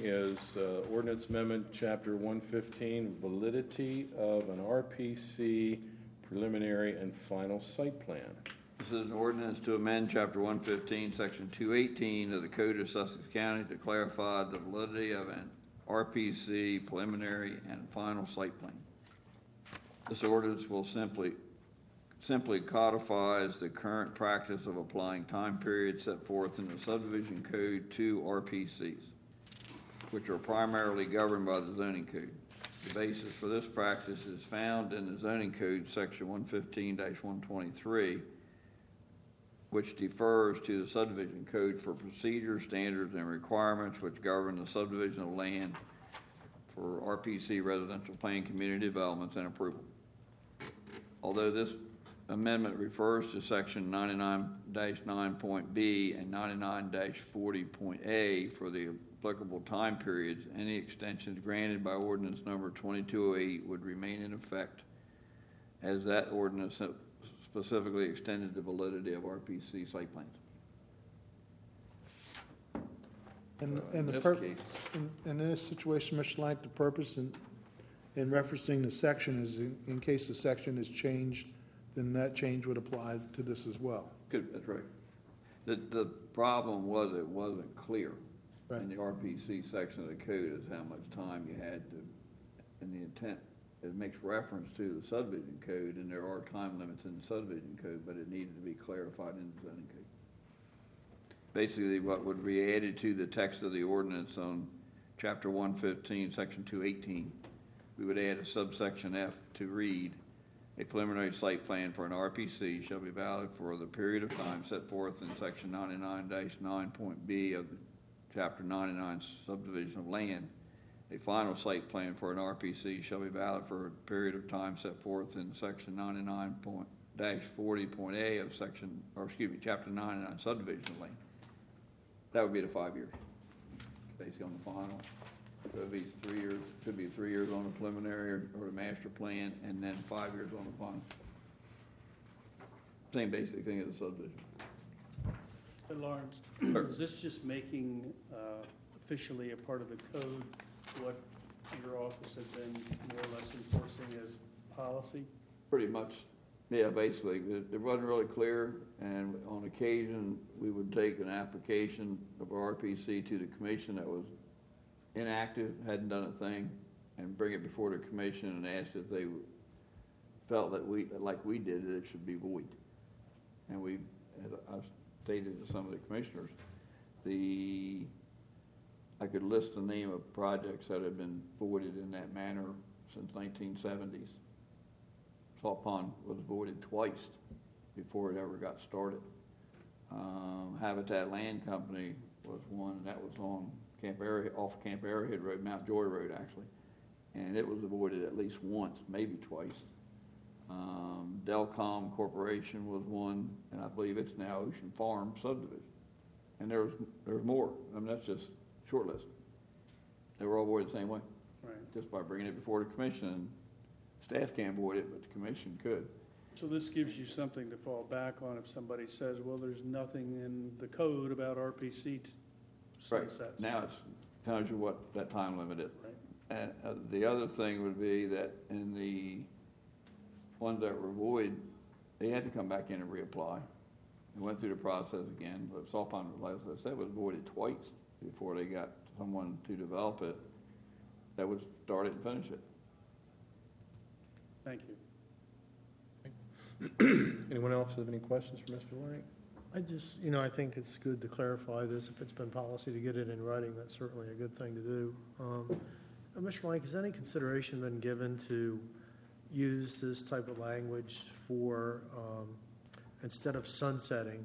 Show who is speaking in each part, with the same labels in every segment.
Speaker 1: is ordinance amendment, chapter 115, validity of an RPC preliminary and final site plan.
Speaker 2: This is an ordinance to amend Chapter 115, Section 218 of the Code of Sussex County to clarify the validity of an RPC preliminary and final site plan. This ordinance will simply codifies the current practice of applying time periods set forth in the subdivision code to RPCs, which are primarily governed by the zoning code. The basis for this practice is found in the zoning code, Section 115-123, which defers to the subdivision code for procedures, standards, and requirements which govern the subdivision of land for RPC residential plan community developments and approval. Although this amendment refers to Section 99-9.b and 99-40.a for the applicable time periods, any extensions granted by ordinance number 2208 would remain in effect, as that ordinance specifically extended the validity of RPC site plans.
Speaker 3: In this situation, Mr. Lang, the purpose in referencing the section is in case the section is changed, then that change would apply to this as well.
Speaker 2: Good, that's right. The problem was it wasn't clear in the RPC section of the code as how much time you had to, and the intent, it makes reference to the subdivision code, and there are time limits in the subdivision code, but it needed to be clarified in the zoning code. Basically, what would be added to the text of the ordinance on Chapter 115, Section 218, we would add a subsection F to read, a preliminary site plan for an RPC shall be valid for the period of time set forth in Section 99-9.b of the Chapter 99 subdivision of land. A final site plan for an RPC shall be valid for a period of time set forth in Section 99-40.a of Chapter 99 subdivision of land. That would be the 5 years, basically on the final. So it'd be 3 years. Could be 3 years on the preliminary or the master plan, and then 5 years on the final. Same basic thing as a subdivision.
Speaker 4: But Lawrence, is this just making officially a part of the code what your office has been more or less enforcing as policy?
Speaker 2: Pretty much, yeah, basically. It wasn't really clear, and on occasion, we would take an application of RPC to the commission that was inactive, hadn't done a thing, and bring it before the commission and ask if they felt that like we did, that it should be void. And we, as I stated to some of the commissioners, I could list the name of projects that have been voided in that manner since 1970s. Salt Pond was voided twice before it ever got started. Habitat Land Company was one, that was on off Camp Arrowhead Road, Mount Joy Road actually, and it was avoided at least once, maybe twice. Delcom Corporation was one, and I believe it's now Ocean Farm subdivision. And there's more. I mean, that's just short list. They were all avoided the same way,
Speaker 4: right?
Speaker 2: Just by bringing it before the commission. Staff can't avoid it, but the commission could.
Speaker 4: So this gives you something to fall back on if somebody says, well, there's nothing in the code about RPC sunsets.
Speaker 2: Right. Now it tells you what that time limit is.
Speaker 4: Right.
Speaker 2: And the other thing would be that in the ones that were void, they had to come back in and reapply. They went through the process again, but Salt Pond, as I said, was voided twice before they got someone to develop it that would start it and finish it.
Speaker 4: Thank
Speaker 1: you. Anyone else have any questions for Mr. Lang?
Speaker 5: I just, I think it's good to clarify this. If it's been policy to get it in writing, that's certainly a good thing to do. Mr. Lang, has any consideration been given to use this type of language for, instead of sunsetting,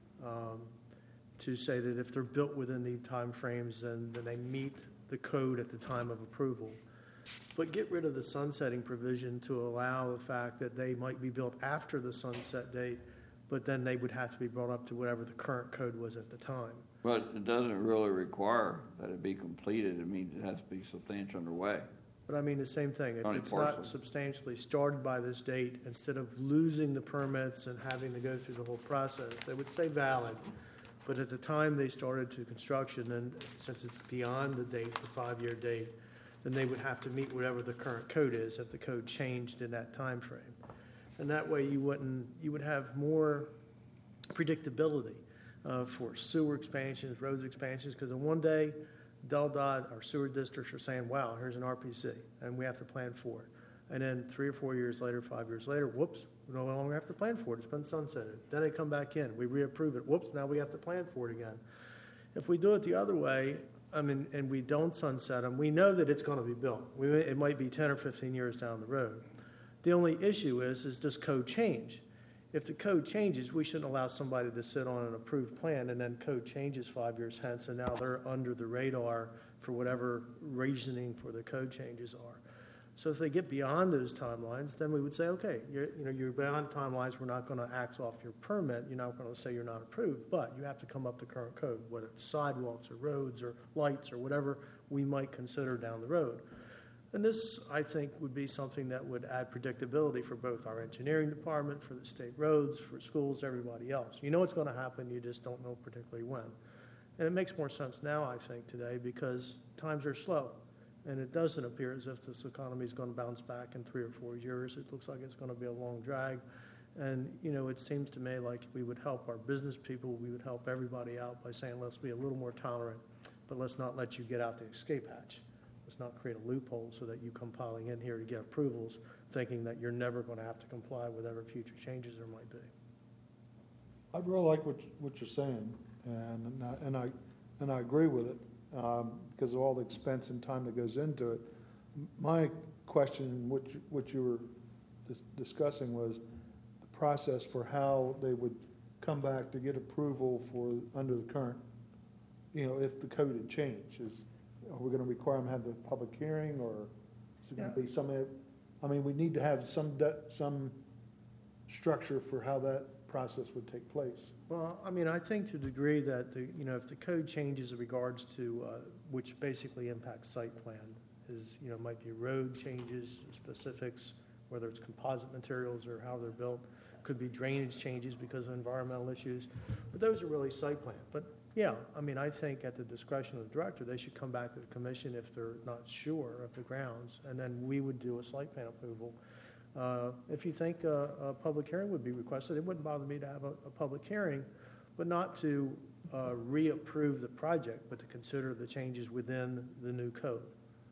Speaker 5: to say that if they're built within the time frames, then they meet the code at the time of approval, but get rid of the sunsetting provision to allow the fact that they might be built after the sunset date, but then they would have to be brought up to whatever the current code was at the time.
Speaker 2: But it doesn't really require that it be completed. It means it has to be substantially underway.
Speaker 5: But I mean the same thing. If it's not substantially started by this date, instead of losing the permits and having to go through the whole process, they would stay valid, But at the time they started to construction, then since it's beyond the date, the 5-year date, then they would have to meet whatever the current code is if the code changed in that time frame. And that way you would have more predictability for sewer expansions, roads expansions, because in one day, DelDOT, our sewer districts are saying, wow, here's an RPC, and we have to plan for it. And then 3 or 4 years later, 5 years later, whoops, we no longer have to plan for it. It's been sunsetted. Then they come back in. We reapprove it. Whoops, now we have to plan for it again. If we do it the other way, and we don't sunset them, we know that it's going to be built. It might be 10 or 15 years down the road. The only issue is does code change? If the code changes, we shouldn't allow somebody to sit on an approved plan and then code changes 5 years hence, and now they're under the radar for whatever reasoning for the code changes are. So if they get beyond those timelines, then we would say, okay, you're beyond timelines, we're not going to axe off your permit, you're not going to say you're not approved, but you have to come up to current code, whether it's sidewalks or roads or lights or whatever we might consider down the road. And this, I think, would be something that would add predictability for both our engineering department, for the state roads, for schools, everybody else. You know what's going to happen, you just don't know particularly when. And it makes more sense now, I think, today, because times are slow. And it doesn't appear as if this economy is going to bounce back in 3 or 4 years. It looks like it's going to be a long drag. And, it seems to me like we would help our business people, we would help everybody out by saying, let's be a little more tolerant, but let's not let you get out the escape hatch. Let's not create a loophole so that you come piling in here to get approvals, thinking that you're never going to have to comply with whatever future changes there might be.
Speaker 3: I really like what you're saying, and I agree with it, because of all the expense and time that goes into it. My question, what you were discussing, was the process for how they would come back to get approval for under the current, if the code had changed. Are we going to require them to have the public hearing, or is it going to be some? We need to have some structure for how that process would take place.
Speaker 5: Well, I think to the degree that if the code changes in regards to which basically impacts site plan is might be road changes, specifics, whether it's composite materials or how they're built, could be drainage changes because of environmental issues, but those are really site plan. But yeah, I think at the discretion of the director, they should come back to the commission if they're not sure of the grounds, and then we would do a site plan approval. If you think a public hearing would be requested, it wouldn't bother me to have a public hearing, but not to reapprove the project, but to consider the changes within the new code.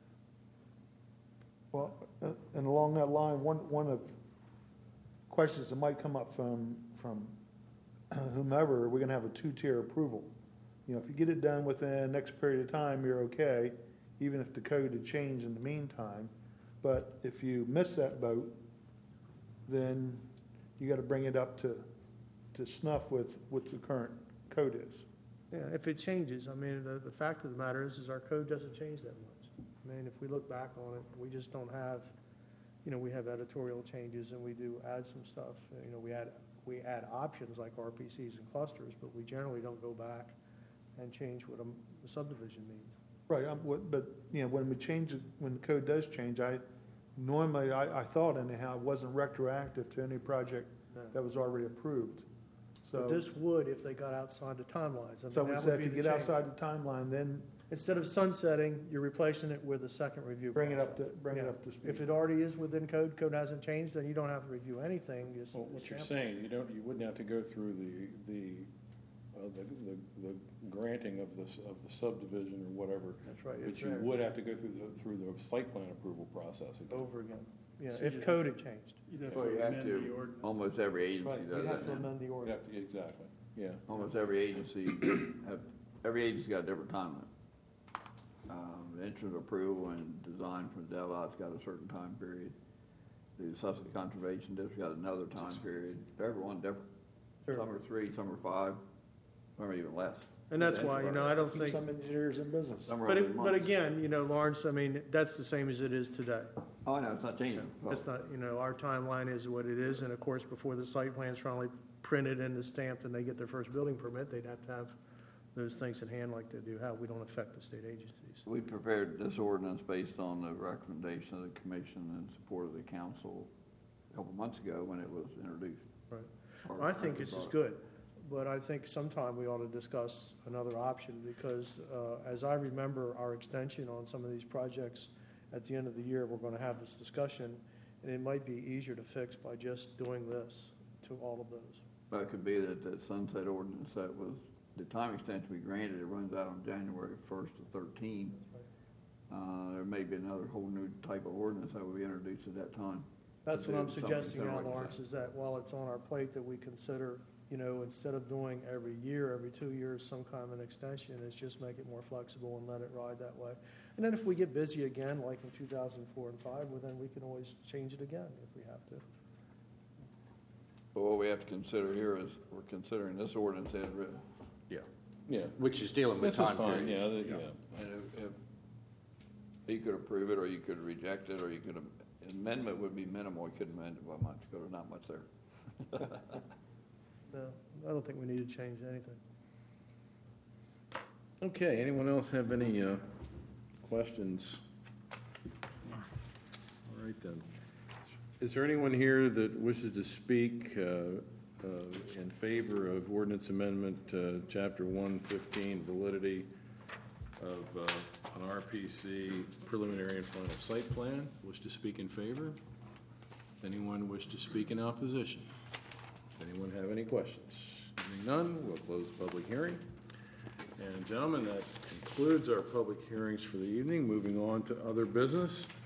Speaker 3: Well, and along that line, one of questions that might come up from whomever, we're going to have a 2-tier approval. If you get it done within the next period of time, you're okay, even if the code had changed in the meantime. But if you miss that boat, then you got to bring it up to snuff with what the current code is.
Speaker 5: Yeah, if it changes, the fact of the matter is our code doesn't change that much. If we look back on it, we just don't have, we have editorial changes and we do add some stuff. We add options like RPCs and clusters, but we generally don't go back and change what a subdivision means.
Speaker 3: Right, but when we change it, when the code does change, I thought anyhow it wasn't retroactive to any project that was already approved. So
Speaker 5: But this would if they got outside the timelines.
Speaker 3: So we
Speaker 5: that
Speaker 3: said
Speaker 5: would
Speaker 3: if
Speaker 5: be
Speaker 3: you
Speaker 5: the
Speaker 3: get
Speaker 5: change.
Speaker 3: outside the timeline, then
Speaker 5: Instead of sunsetting, you're replacing it with a second review
Speaker 3: bring it up
Speaker 5: process.
Speaker 3: to speed.
Speaker 5: If it already is within code hasn't changed, then you don't have to review anything. Just
Speaker 1: Well, what you're
Speaker 5: stamp it.
Speaker 1: saying, you wouldn't have to go through the granting of the subdivision or whatever,
Speaker 5: That's right.
Speaker 1: but
Speaker 5: it's
Speaker 1: you
Speaker 5: there.
Speaker 1: would have to go through the site plan approval process again.
Speaker 5: Over again. Yeah,
Speaker 4: So
Speaker 5: if
Speaker 4: you'd
Speaker 5: code had changed.
Speaker 4: You'd have
Speaker 2: Well, you
Speaker 4: to
Speaker 2: have
Speaker 4: amend the
Speaker 2: to,
Speaker 4: ordinance.
Speaker 2: almost every agency
Speaker 5: Right,
Speaker 2: does
Speaker 5: we'd have
Speaker 2: that
Speaker 5: to
Speaker 2: now.
Speaker 5: amend the
Speaker 1: You'd
Speaker 5: order.
Speaker 1: have to, exactly, yeah.
Speaker 2: Almost every agency every agency's got a different timeline. The entrance approval and design from DelDOT's got a certain time period. The Sussex Conservation District got another time period. Everyone different.
Speaker 5: Sure.
Speaker 2: Some are 3, some are 5, some are even less.
Speaker 5: And that's why, I don't
Speaker 3: Keep
Speaker 5: think,
Speaker 3: some engineers in business.
Speaker 2: Some are
Speaker 5: but
Speaker 2: only
Speaker 5: but
Speaker 2: months.
Speaker 5: again, Lawrence, that's the same as it is today.
Speaker 2: Oh, I know, it's not changing.
Speaker 5: It's not, our timeline is what it is, and of course, before the site plan's finally printed and stamped and they get their first building permit, they'd have to have those things in hand like they do how we don't affect the state agencies.
Speaker 2: We prepared this ordinance based on the recommendation of the commission and support of the council a couple months ago when it was introduced.
Speaker 5: Right.
Speaker 2: Or
Speaker 5: I think this is good, but I think sometime we ought to discuss another option, because as I remember our extension on some of these projects, at the end of the year, we're going to have this discussion, and it might be easier to fix by just doing this to all of those.
Speaker 2: But it could be that the sunset ordinance that was, the time extension we granted, it runs out on January 1st of 13. There may be another whole new type of ordinance that will be introduced at that time.
Speaker 5: That's what I'm
Speaker 2: Something
Speaker 5: suggesting now,
Speaker 2: like that.
Speaker 5: Lawrence, is that while it's on our plate, that we consider, instead of doing every year, every 2 years, some kind of an extension, is just make it more flexible and let it ride that way. And then if we get busy again, like in 2004 and 5, well, then we can always change it again if we have to.
Speaker 2: But what we have to consider here is, we're considering this ordinance as written.
Speaker 1: Yeah.
Speaker 6: Which is dealing with
Speaker 1: This is
Speaker 6: time
Speaker 1: fine,
Speaker 6: periods.
Speaker 1: yeah.
Speaker 2: And if you could approve it, or you could reject it, or you could, amendment would be minimal, you could amend it by much, because there's not much there.
Speaker 5: No, I don't think we need to change anything.
Speaker 1: Okay, anyone else have any questions? All right then. Is there anyone here that wishes to speak in favor of ordinance amendment, chapter 115, validity of an RPC preliminary and final site plan? Wish to speak in favor? Does anyone wish to speak in opposition? Does anyone have any questions? Hearing none, we'll close the public hearing. And gentlemen, that concludes our public hearings for the evening. Moving on to other business.